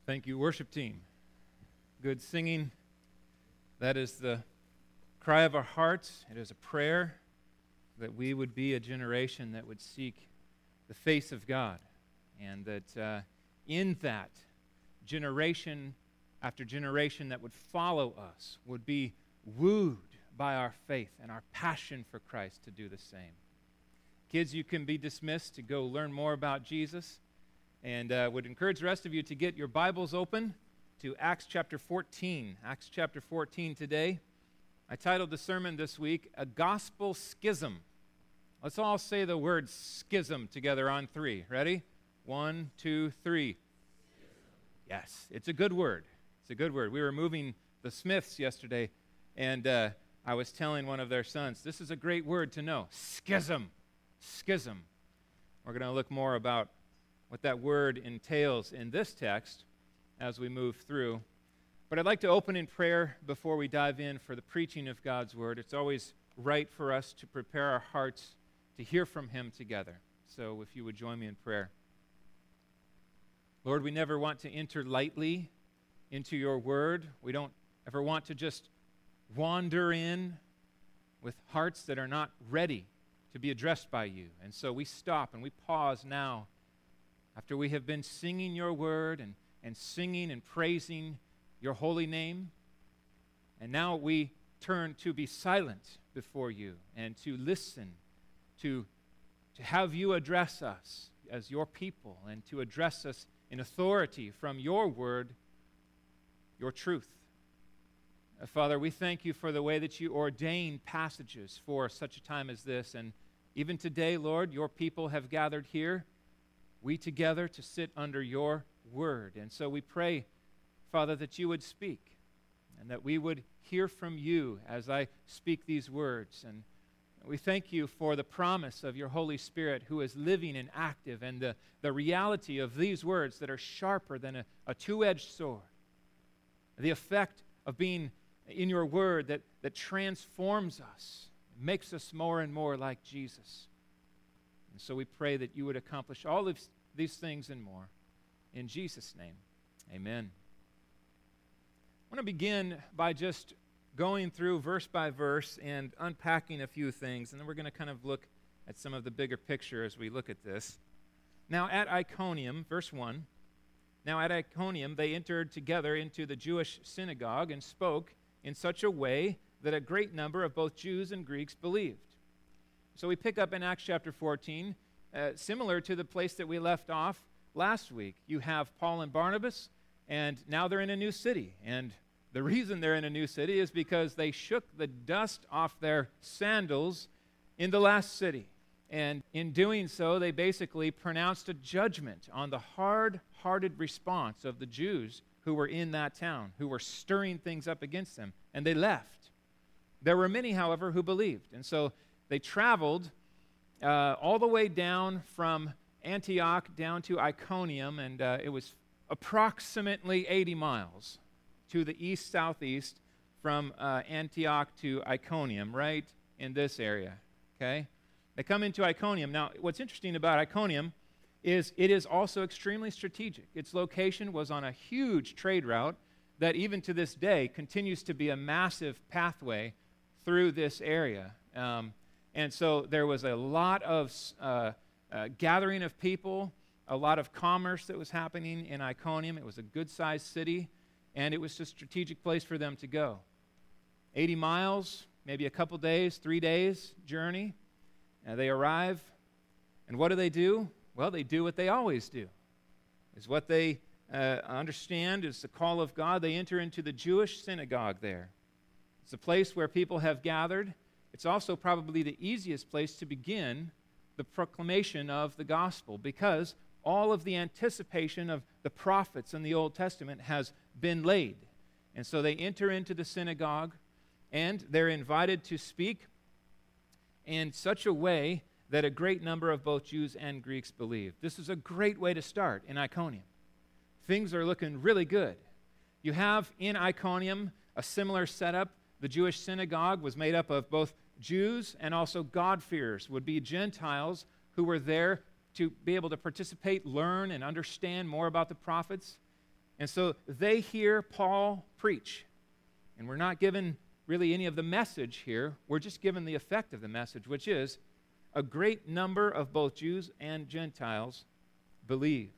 Thank you, worship team. Good singing. That is the cry of our hearts. It is a prayer that we would be a generation that would seek the face of God, and that in that, generation after generation that would follow us would be wooed by our faith and our passion for Christ to do the same. Kids, you can be dismissed to go learn more about Jesus, and would encourage the rest of you to get your Bibles open to Acts chapter 14. Acts chapter 14 today. I titled the sermon this week, A Gospel Schism. Let's all say the word schism together on three. Ready? 1, 2, 3. Yes, it's a good word. It's a good word. We were moving the Smiths yesterday, and I was telling one of their sons, this is a great word to know. Schism. Schism. We're going to look more about what that word entails in this text as we move through. But I'd like to open in prayer before we dive in for the preaching of God's word. It's always right for us to prepare our hearts to hear from Him together. So if you would join me in prayer. Lord, we never want to enter lightly into your word. We don't ever want to just wander in with hearts that are not ready to be addressed by you. And so we stop and we pause now after we have been singing your word and singing and praising your holy name. And now we turn to be silent before you and to listen, to have you address us as your people and to address us in authority from your word, your truth. Father, we thank you for the way that you ordain passages for such a time as this. And even today, Lord, your people have gathered here, we together to sit under your word. And so we pray, Father, that you would speak and that we would hear from you as I speak these words. And we thank you for the promise of your Holy Spirit who is living and active, and the reality of these words that are sharper than a two-edged sword. The effect of being in your word that transforms us, makes us more and more like Jesus. And so we pray that you would accomplish all of these things and more. In Jesus' name, amen. I want to begin by just going through verse by verse and unpacking a few things, and then we're going to kind of look at some of the bigger picture as we look at this. Now at Iconium, verse 1, now at Iconium they entered together into the Jewish synagogue and spoke in such a way that a great number of both Jews and Greeks believed. So we pick up in Acts chapter 14, similar to the place that we left off last week. You have Paul and Barnabas, and now they're in a new city. And the reason they're in a new city is because they shook the dust off their sandals in the last city. And in doing so, they basically pronounced a judgment on the hard-hearted response of the Jews who were in that town, who were stirring things up against them, and they left. There were many, however, who believed. And so they traveled all the way down from Antioch down to Iconium, and it was approximately 80 miles to the east-southeast from Antioch to Iconium, right in this area, okay? They come into Iconium. Now, what's interesting about Iconium is it is also extremely strategic. Its location was on a huge trade route that even to this day continues to be a massive pathway through this area. And so there was a lot of gathering of people, a lot of commerce that was happening in Iconium. It was a good-sized city, and it was a strategic place for them to go. 80 miles, maybe a couple days, 3 days journey. They arrive, and what do? Well, they do what they always do. Is what they understand is the call of God. They enter into the Jewish synagogue there. It's a place where people have gathered. It's also probably the easiest place to begin the proclamation of the gospel, because all of the anticipation of the prophets in the Old Testament has been laid. And so they enter into the synagogue, and they're invited to speak in such a way that a great number of both Jews and Greeks believe. This is a great way to start in Iconium. Things are looking really good. You have in Iconium a similar setup. The Jewish synagogue was made up of both Jews and also God-fearers, would be Gentiles who were there to be able to participate, learn, and understand more about the prophets. And so they hear Paul preach. And we're not given really any of the message here. We're just given the effect of the message, which is a great number of both Jews and Gentiles believed.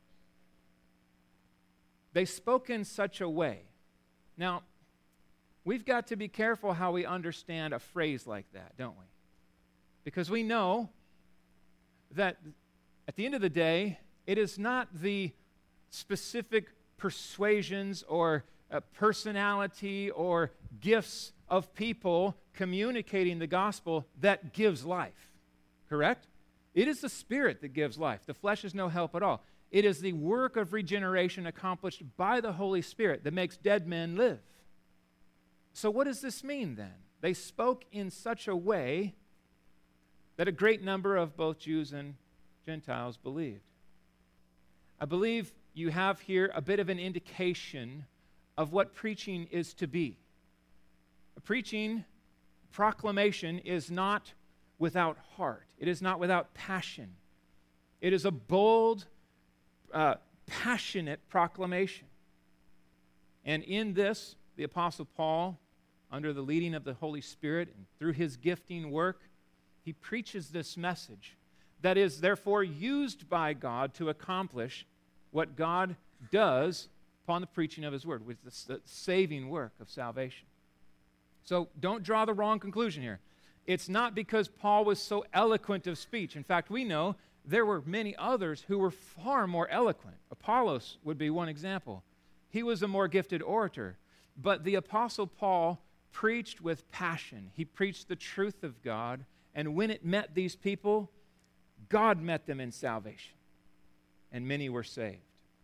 They spoke in such a way. Now, we've got to be careful how we understand a phrase like that, don't we? Because we know that at the end of the day, it is not the specific persuasions or personality or gifts of people communicating the gospel that gives life, correct? It is the Spirit that gives life. The flesh is no help at all. It is the work of regeneration accomplished by the Holy Spirit that makes dead men live. So what does this mean then? They spoke in such a way that a great number of both Jews and Gentiles believed. I believe you have here a bit of an indication of what preaching is to be. Preaching, proclamation, is not without heart. It is not without passion. It is a bold, passionate proclamation. And in this, the Apostle Paul, under the leading of the Holy Spirit and through his gifting work, he preaches this message that is therefore used by God to accomplish what God does upon the preaching of his word, with the saving work of salvation. So don't draw the wrong conclusion here. It's not because Paul was so eloquent of speech. In fact, we know there were many others who were far more eloquent. Apollos would be one example. He was a more gifted orator. But the Apostle Paul preached with passion. He preached the truth of God. And when it met these people, God met them in salvation. And many were saved.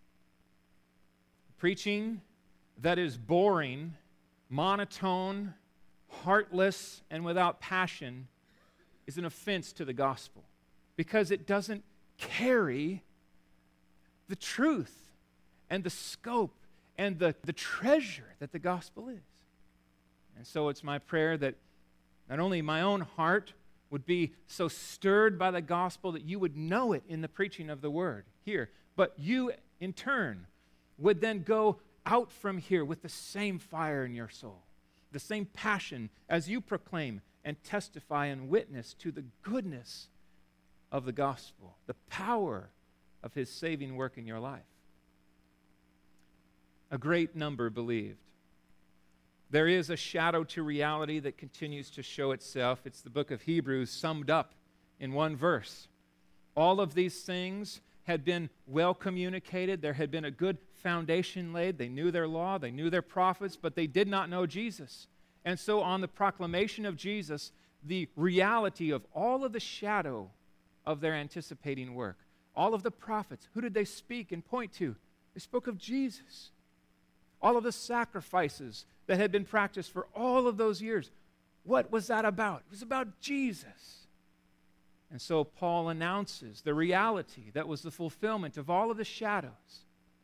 Preaching that is boring, monotone, heartless, and without passion is an offense to the gospel because it doesn't carry the truth and the scope and the treasure that the gospel is. And so it's my prayer that not only my own heart would be so stirred by the gospel that you would know it in the preaching of the word here, but you in turn would then go out from here with the same fire in your soul, the same passion as you proclaim and testify and witness to the goodness of the gospel, the power of his saving work in your life. A great number believed. There is a shadow to reality that continues to show itself. It's the book of Hebrews summed up in one verse. All of these things had been well communicated. There had been a good foundation laid. They knew their law, they knew their prophets, but they did not know Jesus. And so on the proclamation of Jesus, the reality of all of the shadow of their anticipating work, all of the prophets, who did they speak and point to? They spoke of Jesus. All of the sacrifices that had been practiced for all of those years, what was that about? It was about Jesus. And so Paul announces the reality that was the fulfillment of all of the shadows.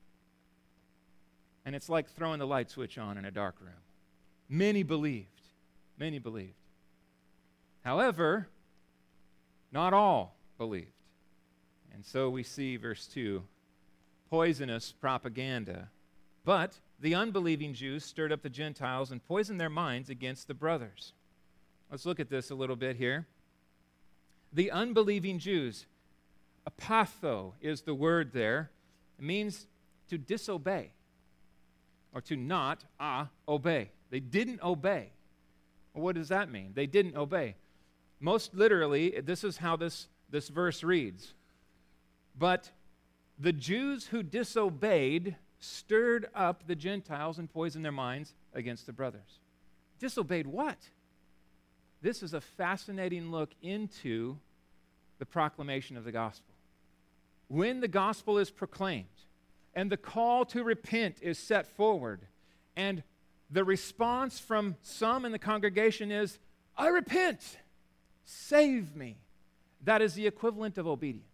And it's like throwing the light switch on in a dark room. Many believed. Many believed. However, not all believed. And so we see, verse 2, poisonous propaganda. But the unbelieving Jews stirred up the Gentiles and poisoned their minds against the brothers. Let's look at this a little bit here. The unbelieving Jews, apatho is the word there. It means to disobey or to not obey. They didn't obey. Well, what does that mean? They didn't obey. Most literally, this is how this verse reads. But the Jews who disobeyed stirred up the Gentiles and poisoned their minds against the brothers. Disobeyed what? This is a fascinating look into the proclamation of the gospel. When the gospel is proclaimed and the call to repent is set forward, and the response from some in the congregation is, I repent, save me. That is the equivalent of obedience.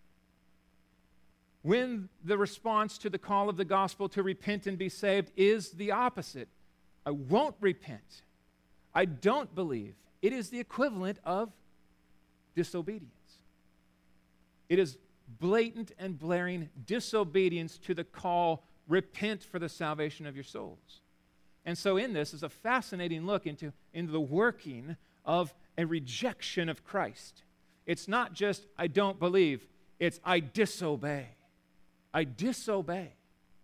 When the response to the call of the gospel to repent and be saved is the opposite, I won't repent, I don't believe, it is the equivalent of disobedience. It is blatant and blaring disobedience to the call repent for the salvation of your souls. And so in this is a fascinating look into the working of a rejection of Christ. It's not just, I don't believe, it's I disobey. I disobey.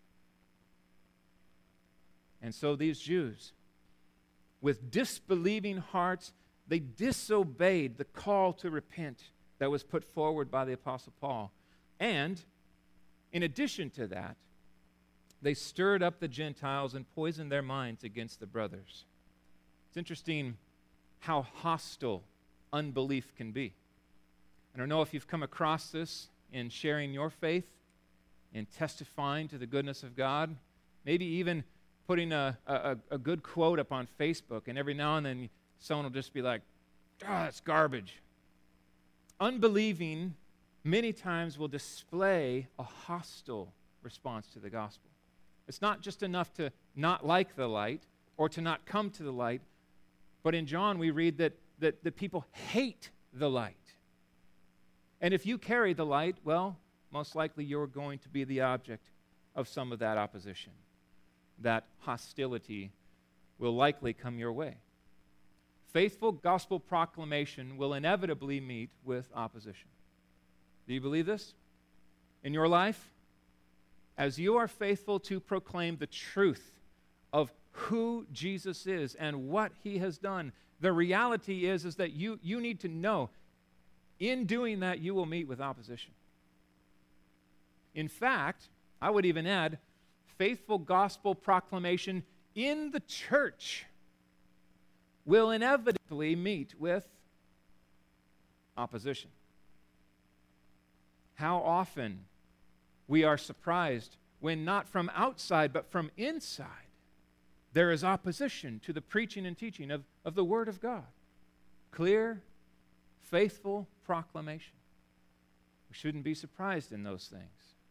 And so these Jews, with disbelieving hearts, they disobeyed the call to repent that was put forward by the Apostle Paul. And in addition to that, they stirred up the Gentiles and poisoned their minds against the brothers. It's interesting how hostile unbelief can be. I don't know if you've come across this in sharing your faith, in testifying to the goodness of God, maybe even putting a good quote up on Facebook, and every now and then someone will just be like, that's garbage. Unbelieving many times will display a hostile response to the gospel. It's not just enough to not like the light or to not come to the light, but in John we read that the people hate the light. And if you carry the light, well, most likely you're going to be the object of some of that opposition. That hostility will likely come your way. Faithful gospel proclamation will inevitably meet with opposition. Do you believe this? In your life, as you are faithful to proclaim the truth of who Jesus is and what he has done, the reality is that you need to know, in doing that, you will meet with opposition. In fact, I would even add, faithful gospel proclamation in the church will inevitably meet with opposition. How often we are surprised when not from outside but from inside there is opposition to the preaching and teaching of the Word of God. Clear, faithful proclamation. We shouldn't be surprised in those things.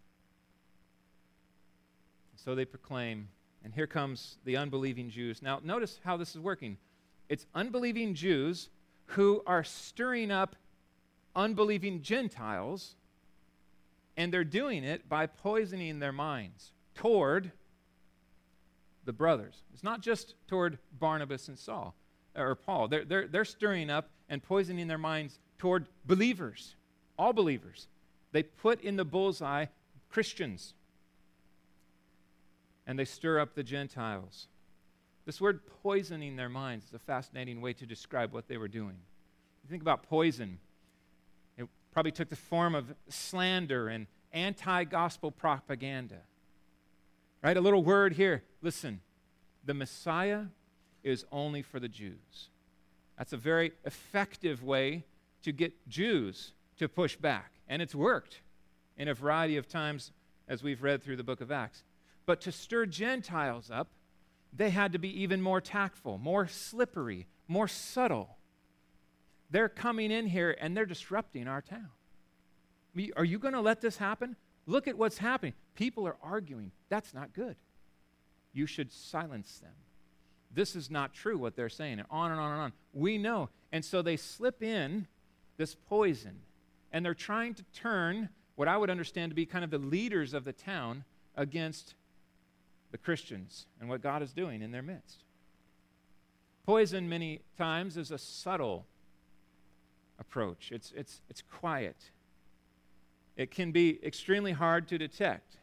So they proclaim, and here comes the unbelieving Jews. Now, notice how this is working. It's unbelieving Jews who are stirring up unbelieving Gentiles, and they're doing it by poisoning their minds toward the brothers. It's not just toward Barnabas and Saul or Paul. They're stirring up and poisoning their minds toward believers, all believers. They put in the bullseye Christians, and they stir up the Gentiles. This word poisoning their minds is a fascinating way to describe what they were doing. You think about poison, it probably took the form of slander and anti-gospel propaganda. Right? A little word here. Listen, the Messiah is only for the Jews. That's a very effective way to get Jews to push back. And it's worked in a variety of times as we've read through the book of Acts. But to stir Gentiles up, they had to be even more tactful, more slippery, more subtle. They're coming in here and they're disrupting our town. Are you going to let this happen? Look at what's happening. People are arguing. That's not good. You should silence them. This is not true, what they're saying. And on and on and on. We know. And so they slip in this poison, and they're trying to turn what I would understand to be kind of the leaders of the town against the Christians and what God is doing in their midst. Poison many times is a subtle approach. It's quiet. It can be extremely hard to detect.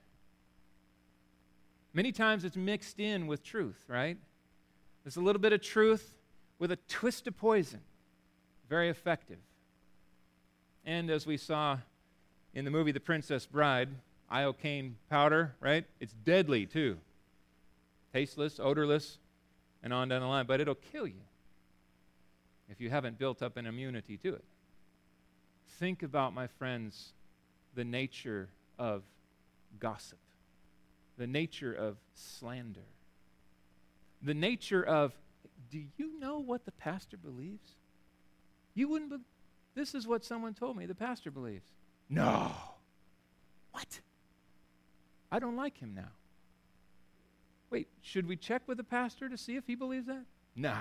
Many times it's mixed in with truth, right? There's a little bit of truth with a twist of poison. Very effective. And as we saw in the movie The Princess Bride, iocane powder, right? It's deadly too. Tasteless, odorless, and on down the line. But it'll kill you if you haven't built up an immunity to it. Think about, my friends, the nature of gossip, the nature of slander, the nature of, do you know what the pastor believes? You wouldn't believe. This is what someone told me the pastor believes. No. What? I don't like him now. Wait, should we check with the pastor to see if he believes that? No.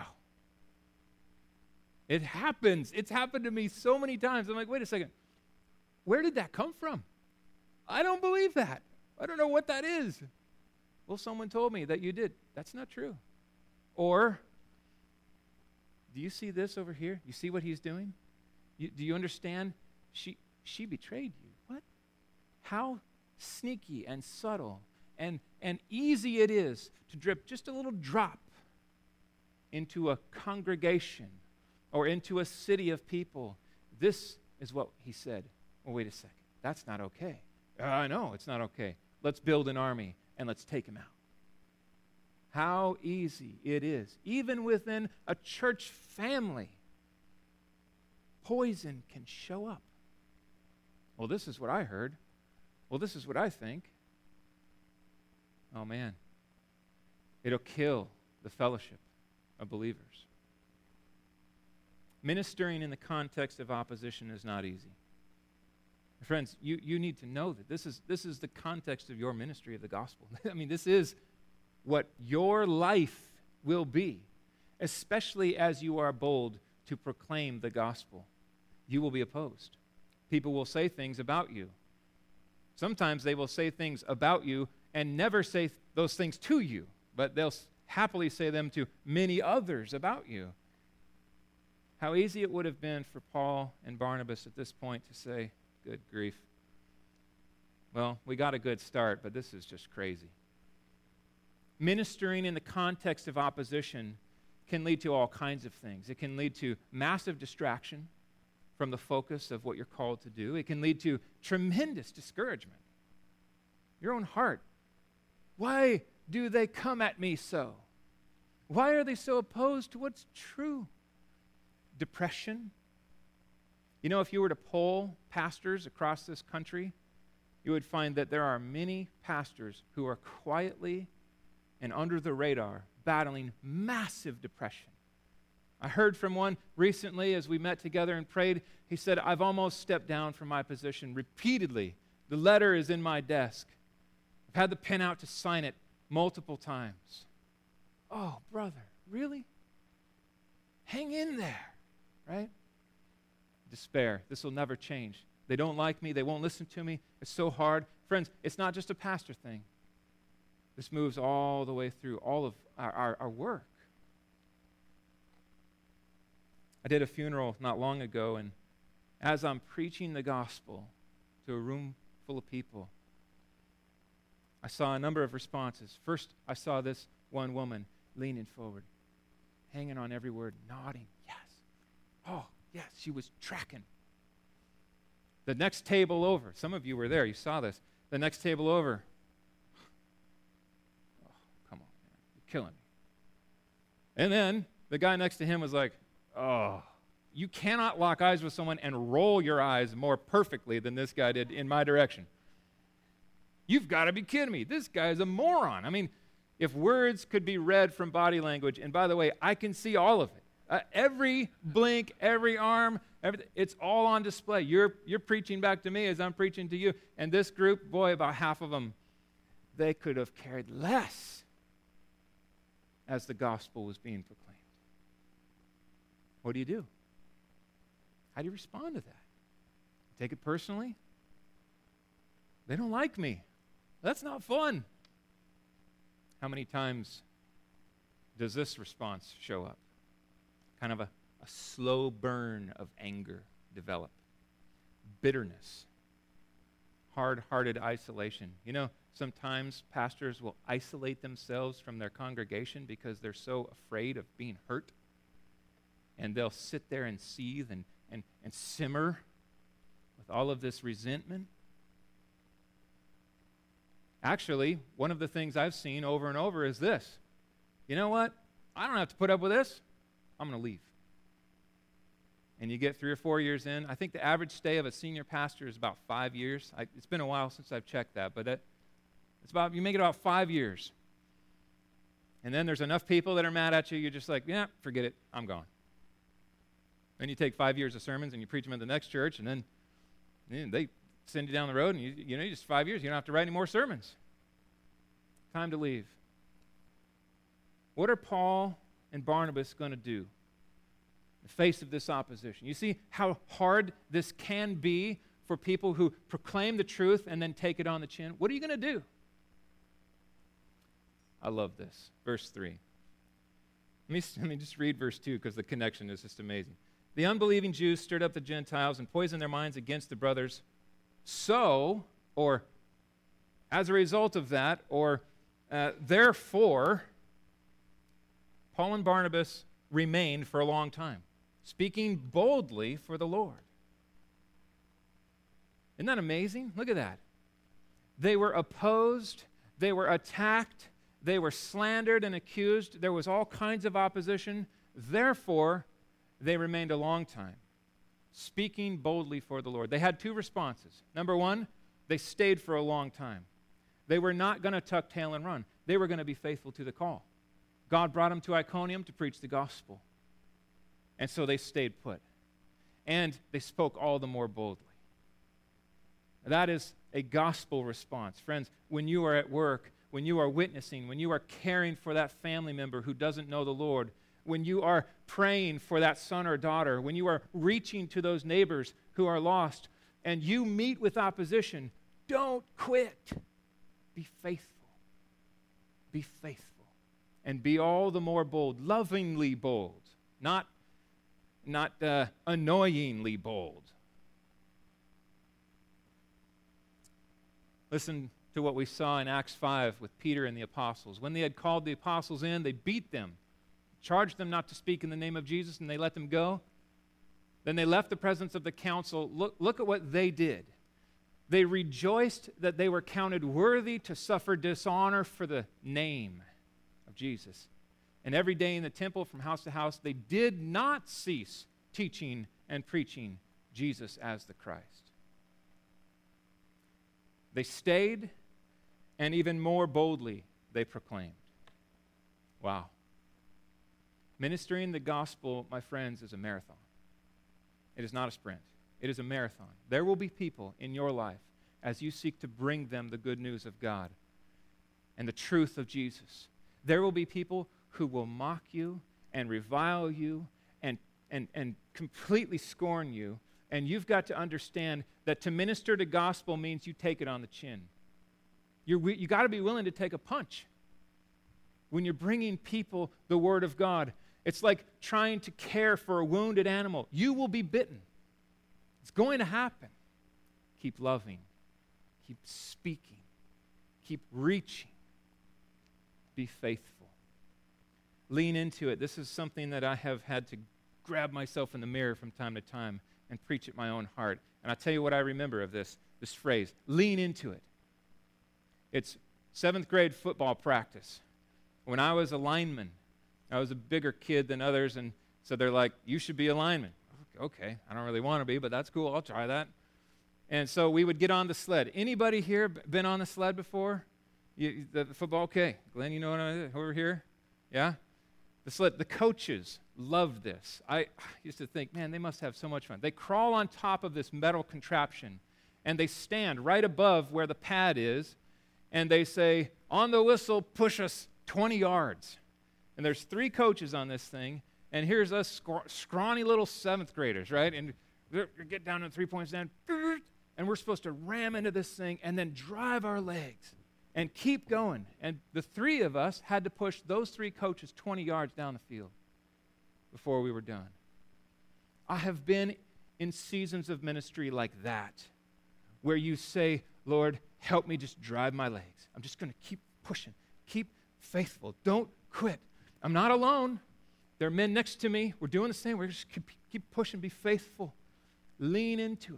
It happens. It's happened to me so many times. I'm like, wait a second. Where did that come from? I don't believe that. I don't know what that is. Well, someone told me that you did. That's not true. Or, do you see this over here? You see what he's doing? Do you understand? She betrayed you. What? How sneaky and subtle and easy it is to drip just a little drop into a congregation or into a city of people. This is what he said. Well, wait a second. That's not okay. I know it's not okay. Let's build an army and let's take him out. How easy it is. Even within a church family, poison can show up. Well, this is what I heard. Well, this is what I think. Oh, man. It'll kill the fellowship of believers. Ministering in the context of opposition is not easy. Friends, you need to know that this is the context of your ministry of the gospel. I mean, this is what your life will be, especially as you are bold to proclaim the gospel. You will be opposed. People will say things about you. Sometimes they will say things about you and never say those things to you, but they'll happily say them to many others about you. How easy it would have been for Paul and Barnabas at this point to say, good grief. Well, we got a good start, but this is just crazy. Ministering in the context of opposition can lead to all kinds of things. It can lead to massive distraction from the focus of what you're called to do. It can lead to tremendous discouragement. Your own heart. Why do they come at me so? Why are they so opposed to what's true? Depression. You know, if you were to poll pastors across this country, you would find that there are many pastors who are quietly and under the radar battling massive depression. I heard from one recently as we met together and prayed. He said, I've almost stepped down from my position repeatedly. The letter is in my desk. I've had the pen out to sign it multiple times. Oh, brother, really? Hang in there, right? Despair. This will never change. They don't like me. They won't listen to me. It's so hard. Friends, it's not just a pastor thing. This moves all the way through all of our work. I did a funeral not long ago, and as I'm preaching the gospel to a room full of people, I saw a number of responses. First, I saw this one woman leaning forward, hanging on every word, nodding, yes. Oh, yes, she was tracking. The next table over, some of you were there, you saw this. The next table over, oh, come on, man, you're killing me. And then the guy next to him was like, oh, you cannot lock eyes with someone and roll your eyes more perfectly than this guy did in my direction. You've got to be kidding me. This guy is a moron. I mean, if words could be read from body language, and by the way, I can see all of it. Every blink, every arm, everything, it's all on display. You're preaching back to me as I'm preaching to you. And this group, boy, about half of them, they could have cared less as the gospel was being proclaimed. What do you do? How do you respond to that? Take it personally? They don't like me. That's not fun. How many times does this response show up? Kind of a slow burn of anger develop. Bitterness. Hard-hearted isolation. You know, sometimes pastors will isolate themselves from their congregation because they're so afraid of being hurt. And they'll sit there and seethe and simmer with all of this resentment. Actually, one of the things I've seen over and over is this. You know what? I don't have to put up with this. I'm going to leave. And you get 3 or 4 years in. I think the average stay of a senior pastor is about 5 years. It's been a while since I've checked that, but you make it about 5 years. And then there's enough people that are mad at you, you're just like, yeah, forget it, I'm gone. Then you take 5 years of sermons and you preach them at the next church, and then they send you down the road, and you know, just 5 years, you don't have to write any more sermons. Time to leave. What are Paul and Barnabas going to do in the face of this opposition? You see how hard this can be for people who proclaim the truth and then take it on the chin? What are you going to do? I love this. Verse 3. Let me just read verse 2 because the connection is just amazing. The unbelieving Jews stirred up the Gentiles and poisoned their minds against the brothers. So, or as a result of that, or therefore, Paul and Barnabas remained for a long time, speaking boldly for the Lord. Isn't that amazing? Look at that. They were opposed, they were attacked, they were slandered and accused. There was all kinds of opposition. Therefore, they remained a long time, speaking boldly for the Lord. They had two responses. Number one, they stayed for a long time. They were not going to tuck tail and run. They were going to be faithful to the call. God brought them to Iconium to preach the gospel. And so they stayed put. And they spoke all the more boldly. That is a gospel response. Friends, when you are at work, when you are witnessing, when you are caring for that family member who doesn't know the Lord, when you are praying for that son or daughter, when you are reaching to those neighbors who are lost, and you meet with opposition, don't quit. Be faithful. Be faithful. And be all the more bold, lovingly bold, not annoyingly bold. Listen to what we saw in Acts 5 with Peter and the apostles. When they had called the apostles in, they beat them, charged them not to speak in the name of Jesus, and they let them go. Then they left the presence of the council. Look at what they did. They rejoiced that they were counted worthy to suffer dishonor for the name of Jesus. And every day in the temple from house to house, they did not cease teaching and preaching Jesus as the Christ. They stayed, and even more boldly, they proclaimed. Wow. Ministering the gospel, my friends, is a marathon. It is not a sprint. It is a marathon. There will be people in your life as you seek to bring them the good news of God and the truth of Jesus. There will be people who will mock you and revile you and completely scorn you. And you've got to understand that to minister the gospel means you take it on the chin. You got to be willing to take a punch. When you're bringing people the word of God, it's like trying to care for a wounded animal. You will be bitten. It's going to happen. Keep loving. Keep speaking. Keep reaching. Be faithful. Lean into it. This is something that I have had to grab myself in the mirror from time to time and preach at my own heart. And I'll tell you what I remember of this phrase, lean into it. It's 7th grade football practice. When I was a lineman, I was a bigger kid than others, and so they're like, you should be a lineman. Okay, I don't really want to be, but that's cool, I'll try that. And so we would get on the sled. Anybody here been on the sled before? The football, okay. Glenn, you know what I did over here? Yeah? The sled, the coaches loved this. I used to think, man, they must have so much fun. They crawl on top of this metal contraption, and they stand right above where the pad is, and they say, on the whistle, push us 20 yards. And there's 3 coaches on this thing, and here's us scrawny little 7th graders, right? And we get down to 3-point stand, and we're supposed to ram into this thing and then drive our legs and keep going. And the 3 of us had to push those 3 coaches 20 yards down the field before we were done. I have been in seasons of ministry like that, where you say, Lord, help me just drive my legs. I'm just going to keep pushing, keep faithful. Don't quit. I'm not alone. There are men next to me. We're doing the same. We're just keep pushing, be faithful. Lean into it.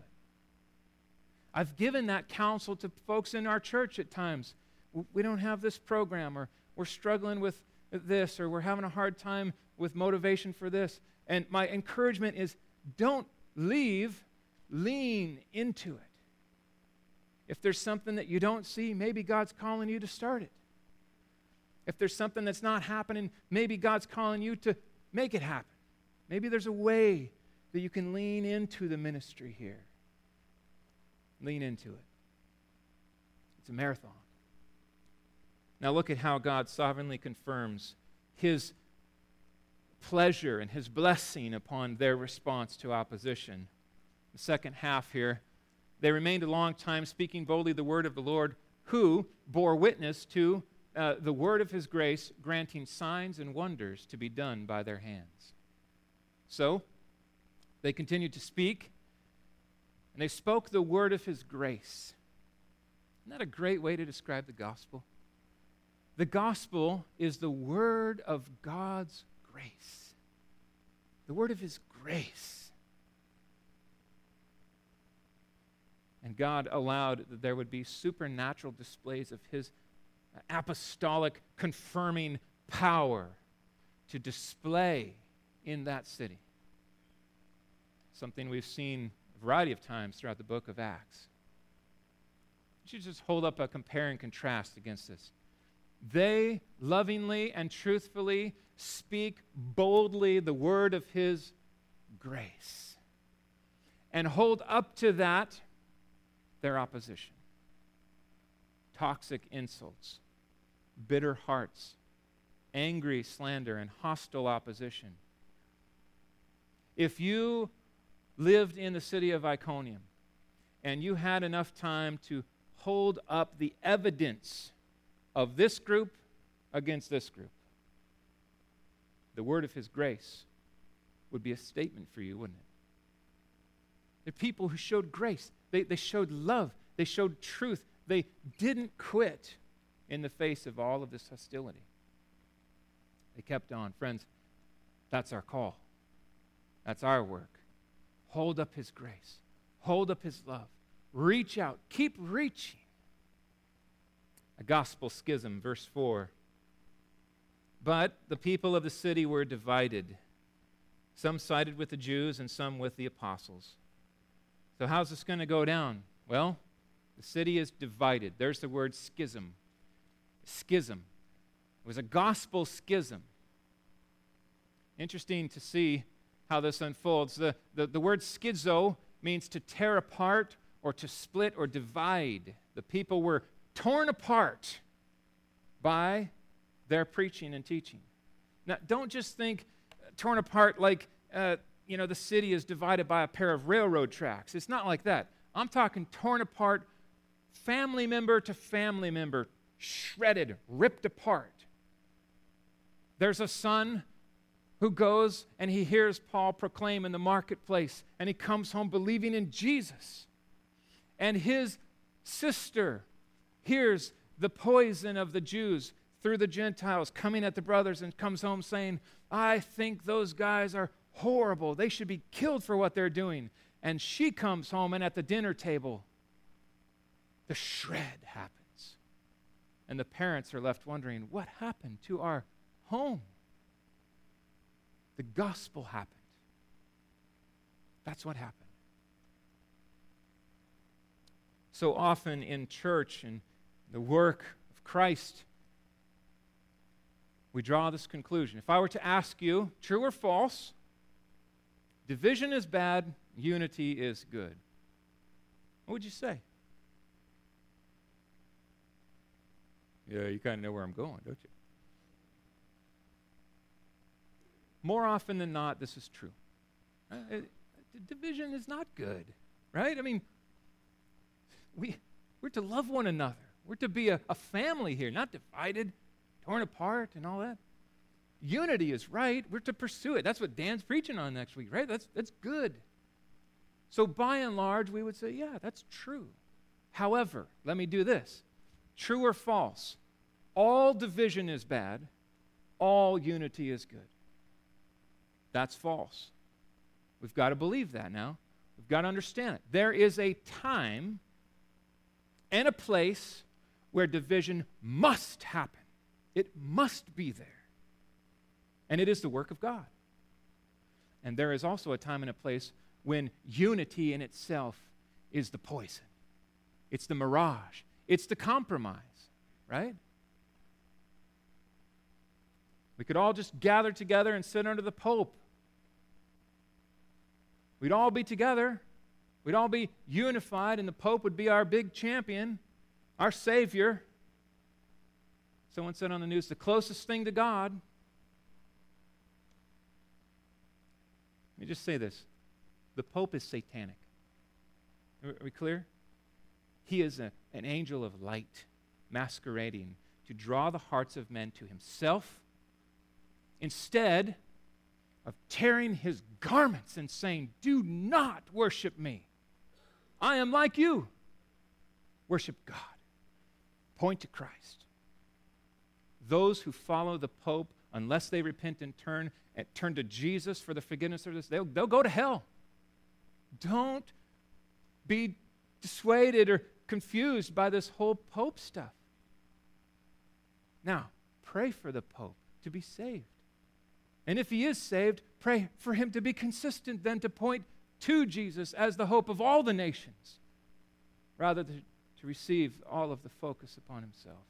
I've given that counsel to folks in our church at times. We don't have this program, or we're struggling with this, or we're having a hard time with motivation for this. And my encouragement is, don't leave, lean into it. If there's something that you don't see, maybe God's calling you to start it. If there's something that's not happening, maybe God's calling you to make it happen. Maybe there's a way that you can lean into the ministry here. Lean into it. It's a marathon. Now look at how God sovereignly confirms His pleasure and His blessing upon their response to opposition. The second half here, they remained a long time speaking boldly the word of the Lord, who bore witness to the word of his grace, granting signs and wonders to be done by their hands. So, they continued to speak, and they spoke the word of his grace. Isn't that a great way to describe the gospel? The gospel is the word of God's grace. The word of his grace. And God allowed that there would be supernatural displays of his apostolic confirming power to display in that city. Something we've seen a variety of times throughout the book of Acts. You should just hold up a compare and contrast against this. They lovingly and truthfully speak boldly the word of his grace and hold up to that their opposition. Toxic insults, bitter hearts, angry slander, and hostile opposition. If you lived in the city of Iconium and you had enough time to hold up the evidence of this group against this group, the word of his grace would be a statement for you, wouldn't it? They're people who showed grace. They showed love. They showed truth. They didn't quit in the face of all of this hostility. They kept on. Friends, that's our call. That's our work. Hold up his grace. Hold up his love. Reach out. Keep reaching. A gospel schism, verse 4. But the people of the city were divided. Some sided with the Jews and some with the apostles. So how's this going to go down? Well, the city is divided. There's the word schism. Schism. It was a gospel schism. Interesting to see how this unfolds. The word schizo means to tear apart or to split or divide. The people were torn apart by their preaching and teaching. Now, don't just think torn apart like, the city is divided by a pair of railroad tracks. It's not like that. I'm talking torn apart, family member to family member, shredded, ripped apart. There's a son who goes and he hears Paul proclaim in the marketplace, and he comes home believing in Jesus. And his sister hears the poison of the Jews through the Gentiles coming at the brothers and comes home saying, I think those guys are horrible. They should be killed for what they're doing. And she comes home, and at the dinner table, the shred happens. And the parents are left wondering, what happened to our home? The gospel happened. That's what happened. So often in church and the work of Christ, we draw this conclusion. If I were to ask you, true or false, division is bad, unity is good, what would you say? Yeah, you kind of know where I'm going, don't you? More often than not, this is true. Division is not good, right? I mean, we're to love one another. We're to be a family here, not divided, torn apart, and all that. Unity is right. We're to pursue it. That's what Dan's preaching on next week, right? That's good. So by and large, we would say, yeah, that's true. However, let me do this. True or false? All division is bad. All unity is good. That's false. We've got to believe that now. We've got to understand it. There is a time and a place where division must happen. It must be there. And it is the work of God. And there is also a time and a place when unity in itself is the poison. It's the mirage. It's the compromise, right? We could all just gather together and sit under the Pope. We'd all be together. We'd all be unified, and the Pope would be our big champion, our Savior. Someone said on the news, the closest thing to God. Let me just say this. The Pope is satanic. Are we clear? He is an angel of light masquerading to draw the hearts of men to himself, instead of tearing his garments and saying, "Do not worship me. I am like you." Worship God. Point to Christ. Those who follow the Pope, unless they repent and turn to Jesus for the forgiveness of this, they'll go to hell. Don't be dissuaded or confused by this whole Pope stuff. Now, pray for the Pope to be saved. And if he is saved, pray for him to be consistent then to point to Jesus as the hope of all the nations, rather than to receive all of the focus upon himself.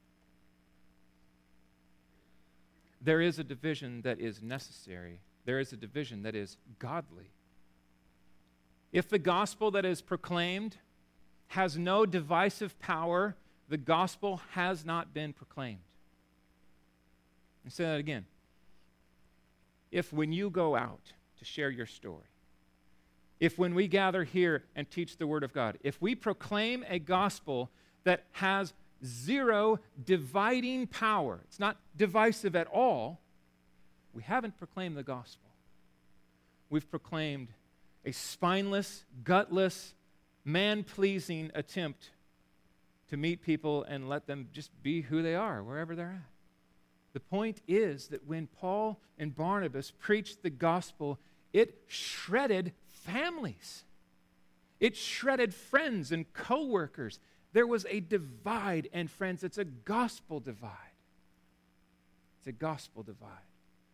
There is a division that is necessary. There is a division that is godly. If the gospel that is proclaimed has no divisive power, the gospel has not been proclaimed. I'll say that again. If when you go out to share your story, if when we gather here and teach the Word of God, if we proclaim a gospel that has zero dividing power, it's not divisive at all, we haven't proclaimed the gospel. We've proclaimed a spineless, gutless, man-pleasing attempt to meet people and let them just be who they are, wherever they're at. The point is that when Paul and Barnabas preached the gospel, it shredded families. It shredded friends and co-workers. There was a divide, and friends, it's a gospel divide. It's a gospel divide.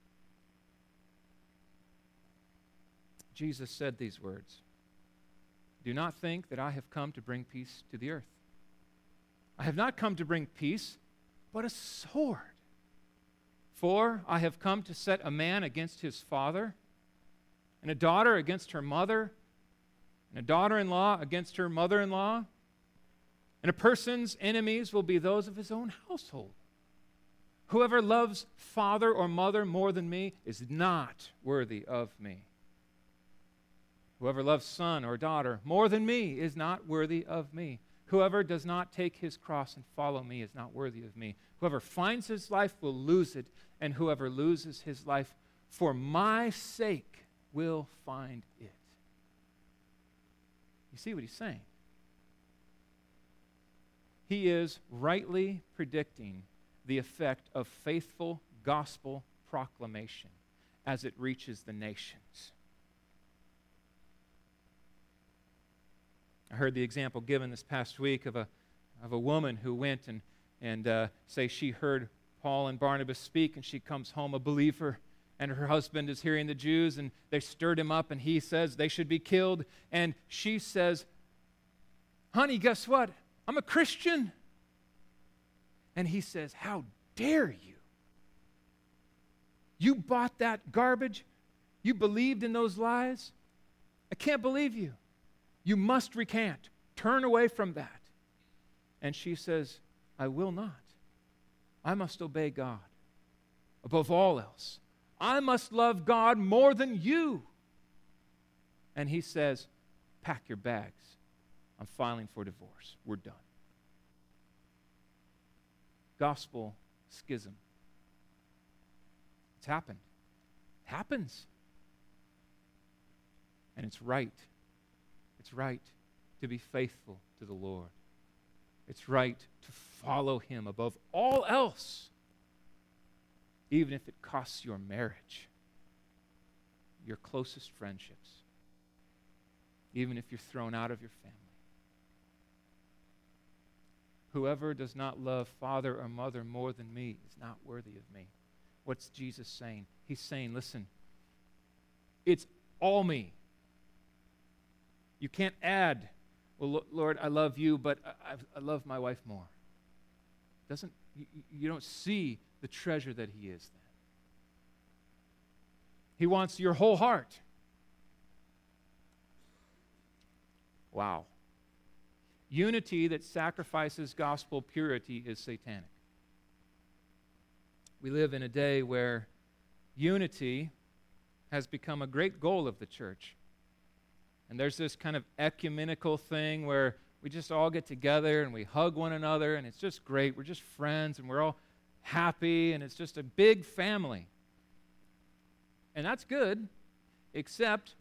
Jesus said these words, "Do not think that I have come to bring peace to the earth. I have not come to bring peace, but a sword. For I have come to set a man against his father, and a daughter against her mother, and a daughter-in-law against her mother-in-law, and a person's enemies will be those of his own household. Whoever loves father or mother more than me is not worthy of me. Whoever loves son or daughter more than me is not worthy of me. Whoever does not take his cross and follow me is not worthy of me. Whoever finds his life will lose it, and whoever loses his life for my sake will find it." You see what he's saying? He is rightly predicting the effect of faithful gospel proclamation as it reaches the nations. I heard the example given this past week of a woman who went and say she heard Paul and Barnabas speak, and she comes home a believer, and her husband is hearing the Jews, and they stirred him up, and he says they should be killed, and she says, "Honey, guess what? I'm a Christian." And he says, "How dare you? You bought that garbage? You believed in those lies? I can't believe you. You must recant. Turn away from that." And she says, "I will not. I must obey God above all else. I must love God more than you." And he says, "Pack your bags. I'm filing for divorce. We're done." Gospel schism. It's happened. It happens. And it's right. It's right to be faithful to the Lord. It's right to follow him above all else, even if it costs your marriage, your closest friendships, even if you're thrown out of your family. Whoever does not love father or mother more than me is not worthy of me. What's Jesus saying? He's saying, listen, it's all me. You can't add, well, Lord, I love you, but I love my wife more. You don't see the treasure that he is then. He wants your whole heart. Wow. Unity that sacrifices gospel purity is satanic. We live in a day where unity has become a great goal of the church. And there's this kind of ecumenical thing where we just all get together and we hug one another, and it's just great. We're just friends, and we're all happy, and it's just a big family. And that's good, except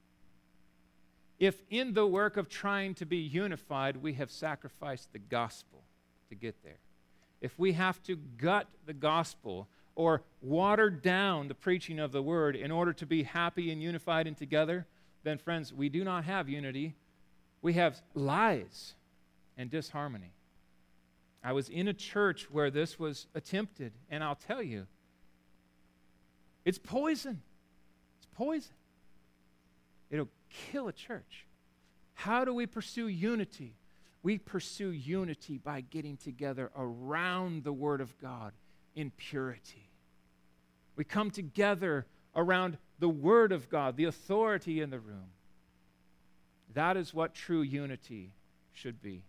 if in the work of trying to be unified, we have sacrificed the gospel to get there. If we have to gut the gospel or water down the preaching of the word in order to be happy and unified and together, then, friends, we do not have unity. We have lies and disharmony. I was in a church where this was attempted, and I'll tell you, it's poison. It's poison. It'll kill a church. How do we pursue unity? We pursue unity by getting together around the Word of God in purity. We come together around the Word of God, the authority in the room. That is what true unity should be.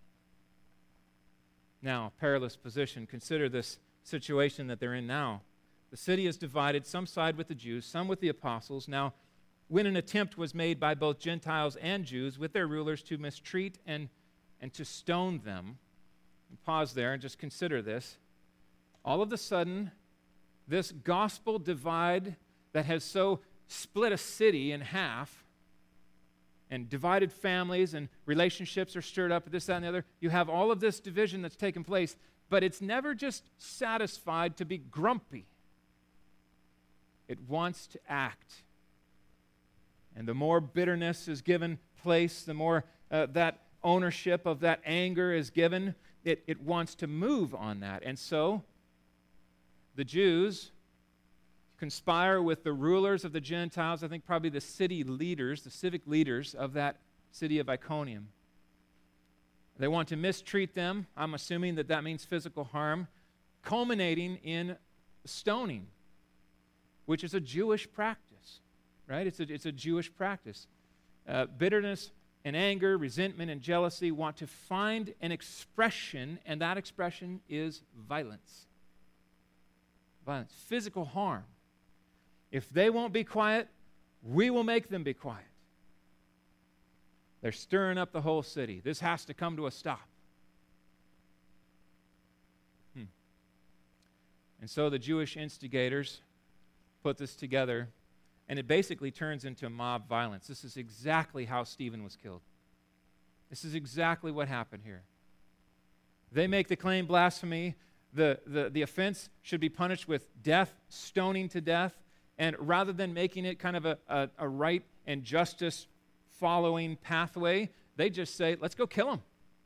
Now, perilous position. Consider this situation that they're in now. The city is divided, some side with the Jews, some with the apostles. Now, when an attempt was made by both Gentiles and Jews with their rulers to mistreat and to stone them, and pause there and just consider this. All of a sudden, this gospel divide that has so split a city in half and divided families and relationships are stirred up, this, that, and the other. You have all of this division that's taken place, but it's never just satisfied to be grumpy. It wants to act. And the more bitterness is given place, the more that ownership of that anger is given, it wants to move on that. And so the Jews conspire with the rulers of the Gentiles, I think probably the city leaders, the civic leaders of that city of Iconium. They want to mistreat them. I'm assuming that means physical harm, culminating in stoning, which is a Jewish practice, right? It's a Jewish practice. Bitterness and anger, resentment and jealousy want to find an expression, and that expression is violence. Violence, physical harm. If they won't be quiet, we will make them be quiet. They're stirring up the whole city. This has to come to a stop. And so the Jewish instigators put this together, and it basically turns into mob violence. This is exactly how Stephen was killed. This is exactly what happened here. They make the claim blasphemy. The offense should be punished with death, stoning to death. And rather than making it kind of a right and justice following pathway, they just say, let's go kill him.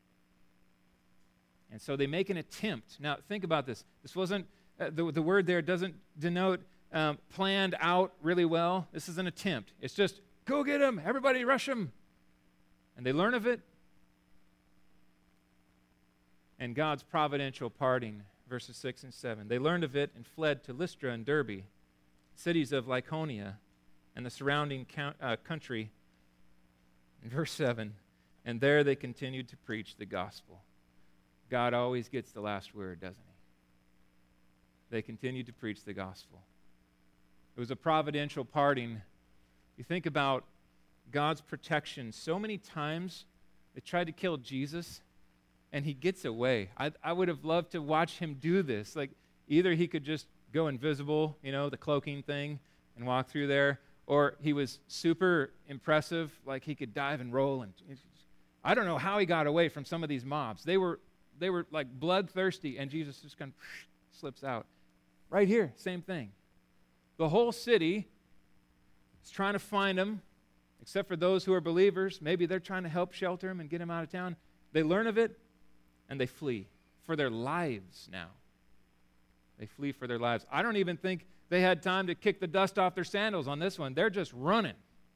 And so they make an attempt. Now, think about this. This wasn't, the word there doesn't denote planned out really well. This is an attempt. It's just, go get him. Everybody rush him. And they learn of it. And God's providential parting, verses 6 and 7. They learned of it and fled to Lystra and Derbe, cities of Lycaonia and the surrounding country. In verse 7, and there they continued to preach the gospel. God always gets the last word, doesn't he? They continued to preach the gospel. It was a providential parting. You think about God's protection. So many times they tried to kill Jesus, and he gets away. I would have loved to watch him do this. Like, either he could just go invisible, the cloaking thing, and walk through there, or he was super impressive, like he could dive and roll. And I don't know how he got away from some of these mobs. They were like bloodthirsty, and Jesus just kind of slips out. Right here, same thing. The whole city is trying to find him, except for those who are believers. Maybe they're trying to help shelter him and get him out of town. They learn of it, and they flee for their lives now. They flee for their lives. I don't even think they had time to kick the dust off their sandals on this one. They're just running.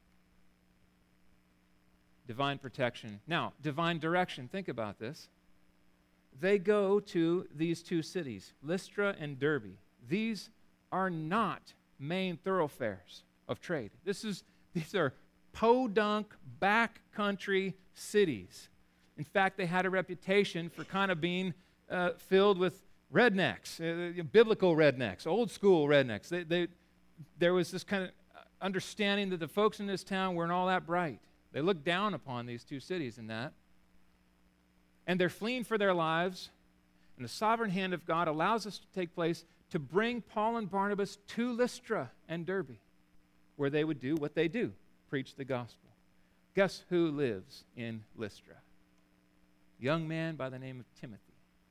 Divine protection. Now, divine direction. Think about this. They go to these two cities, Lystra and Derbe. These are not main thoroughfares of trade. These are podunk, backcountry cities. In fact, they had a reputation for kind of being filled with rednecks, biblical rednecks, old school rednecks. There was this kind of understanding that the folks in this town weren't all that bright. They looked down upon these two cities in that. and they're fleeing for their lives, and the sovereign hand of God allows this to take place to bring Paul and Barnabas to Lystra and Derbe, where they would do what they do, preach the gospel. Guess who lives in Lystra? A young man by the name of Timothy,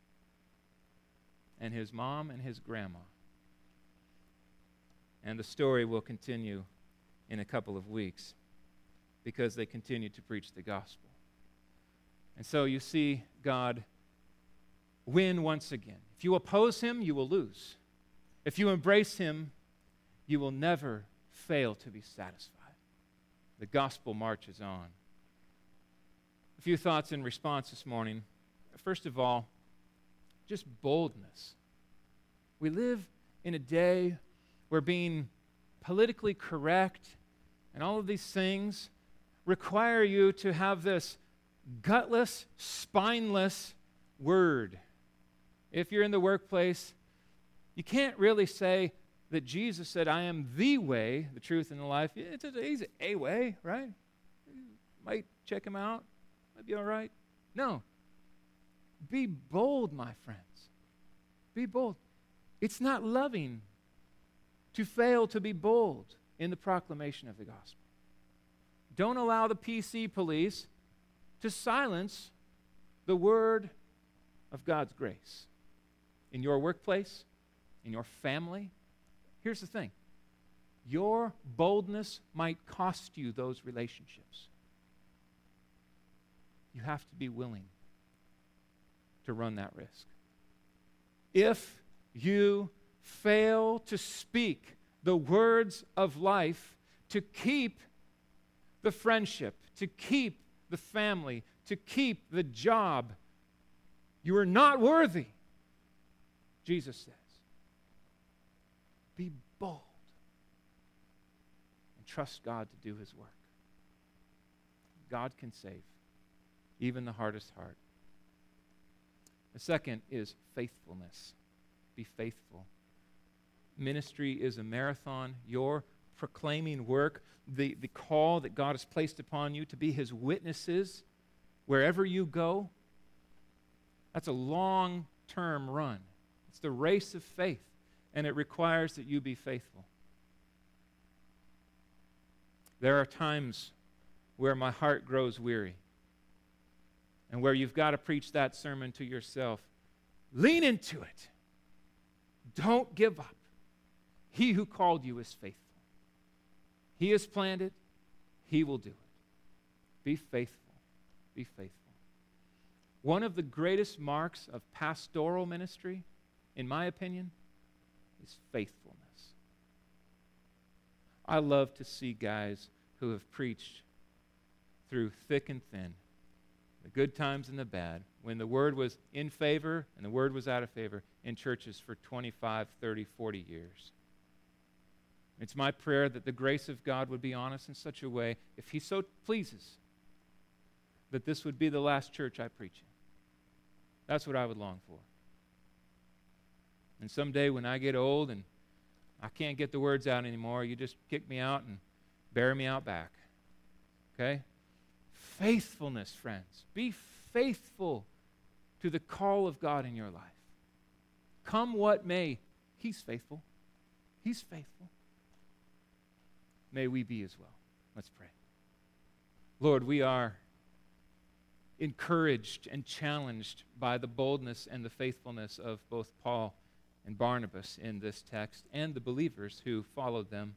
and his mom and his grandma. And the story will continue in a couple of weeks because they continue to preach the gospel. And so you see God win once again. If you oppose him, you will lose. If you embrace him, you will never fail to be satisfied. The gospel marches on. A few thoughts in response this morning. First of all, just boldness. We live in a day where being politically correct and all of these things require you to have this gutless, spineless word. If you're in the workplace, you can't really say that Jesus said, I am the way, the truth, and the life. He's a way, right? You might check him out. Might be all right. No. Be bold, my friends. Be bold. It's not loving to fail to be bold in the proclamation of the gospel. Don't allow the PC police to silence the word of God's grace in your workplace, in your family. Here's the thing. Your boldness might cost you those relationships. You have to be willing to run that risk. If you fail to speak the words of life to keep the friendship, to keep the family, to keep the job, you are not worthy, Jesus says. Be bold and trust God to do his work. God can save even the hardest heart. The second is faithfulness. Be faithful. Ministry is a marathon. Your proclaiming work, the call that God has placed upon you to be his witnesses wherever you go, that's a long-term run. It's the race of faith, and it requires that you be faithful. There are times where my heart grows weary and where you've got to preach that sermon to yourself. Lean into it. Don't give up. He who called you is faithful. He has planned it. He will do it. Be faithful. Be faithful. One of the greatest marks of pastoral ministry, in my opinion, is faithfulness. I love to see guys who have preached through thick and thin, the good times and the bad, when the word was in favor and the word was out of favor in churches for 25, 30, 40 years. It's my prayer that the grace of God would be on us in such a way, if he so pleases, that this would be the last church I preach in. That's what I would long for. And someday when I get old and I can't get the words out anymore, you just kick me out and bury me out back. Okay? Faithfulness, friends. Be faithful to the call of God in your life. Come what may, he's faithful. He's faithful. May we be as well. Let's pray. Lord, we are encouraged and challenged by the boldness and the faithfulness of both Paul and Barnabas in this text and the believers who followed them.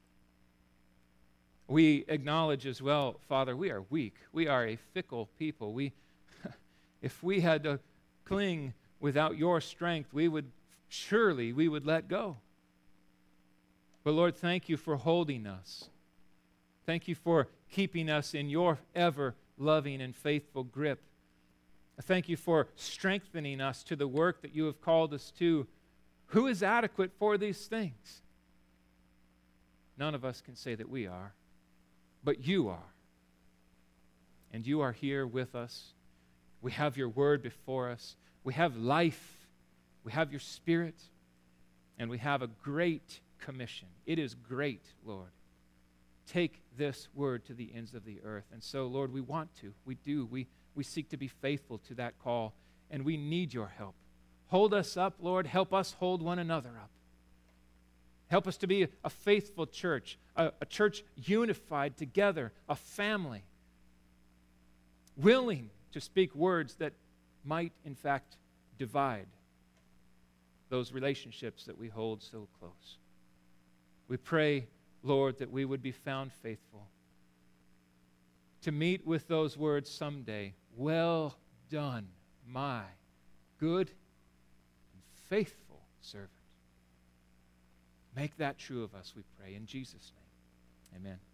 We acknowledge as well, Father, we are weak. We are a fickle people. If we had to cling without your strength, we would let go. But Lord, thank you for holding us. Thank you for keeping us in your ever-loving and faithful grip. Thank you for strengthening us to the work that you have called us to. Who is adequate for these things? None of us can say that we are, but you are. And you are here with us. We have your word before us. We have life. We have your spirit. And we have a great commission. It is great, Lord. Take this word to the ends of the earth. And so, Lord, we want to. We do. We we seek to be faithful to that call, and we need your help. Hold us up, Lord. Help us hold one another up. Help us to be a faithful church, a church unified together, a family, willing to speak words that might, in fact, divide those relationships that we hold so close. We pray, Lord, that we would be found faithful to meet with those words someday. Well done, my good and faithful servant. Make that true of us, we pray. In Jesus' name, amen.